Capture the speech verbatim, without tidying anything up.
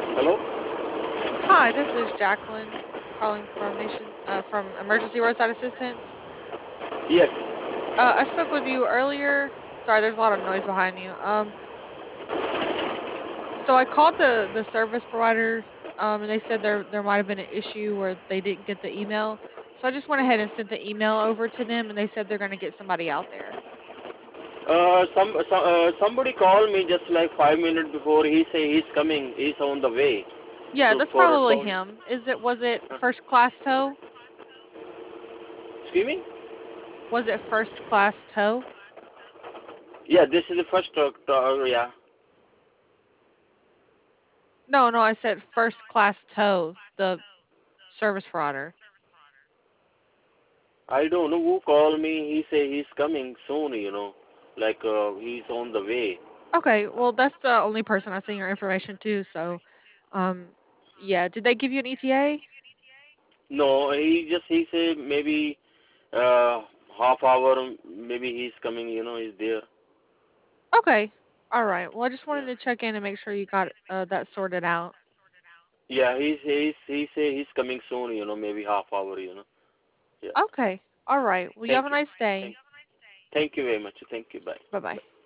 Hello? Hi, this is Jacqueline calling from Nation uh, from Emergency Roadside Assistance. Yes. Uh, I spoke with you earlier. Sorry, there's a lot of noise behind you. Um, so I called the the service provider, um, and they said there there might have been an issue where they didn't get the email. So I just went ahead and sent the email over to them, and they said they're going to get somebody out there. Uh, some, some uh, somebody called me just like five minutes before. He say he's coming. He's on the way. Yeah, So that's for probably for him. Is it? Was it first class tow? excuse me. Was it first class tow? Yeah, this is the first truck. Uh, yeah. No, no, I said first class tow. The service provider. I don't know who called me. He say he's coming soon. You know, like uh, he's on the way. Okay, well, that's the only person I sent your information to. So, um, yeah. Did they give you an E T A? No, he just he say maybe uh half hour. Maybe he's coming. You know, he's there. Okay. All right. Well, I just wanted Yeah. to check in and make sure you got uh, that sorted out. Yeah, he's he's he say he's coming soon. You know, maybe half hour. You know. Yeah. Okay. All right. Well, you have Thank a you. nice day. Thank Thank you very much. Thank you. Bye. Bye bye. Bye.